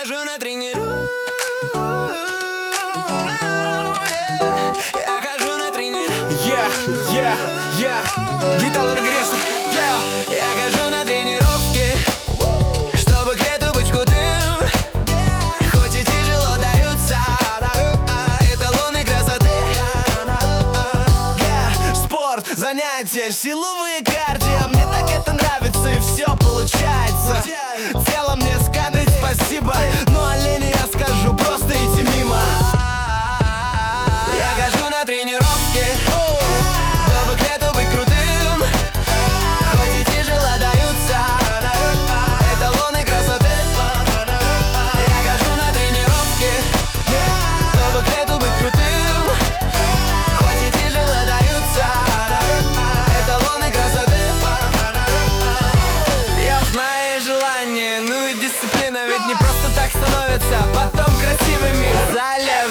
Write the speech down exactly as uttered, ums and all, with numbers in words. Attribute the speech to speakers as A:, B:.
A: хожу на тренировку. Я хожу на тренировку.
B: Я, я, я, Витал Регрессов.
A: Я хожу на тренировки, чтобы к лету быть худым. Хоть и тяжело даются эталоны красоты. Спорт, занятия, силовые кардио. Мне так это нравится и все получается. Тело мне скажет спасибо, ну а лени я скажу просто идти мимо. Я хожу на тренировки, чтобы к лету быть крутым. Хоть и тяжело даются эталоны красоты. Я хожу на тренировки, чтобы к лету быть крутым. Хоть и тяжело даются эталоны красоты. Я знаю желание, ну и дисциплина, ведь не просто так становятся потом красивыми. Залез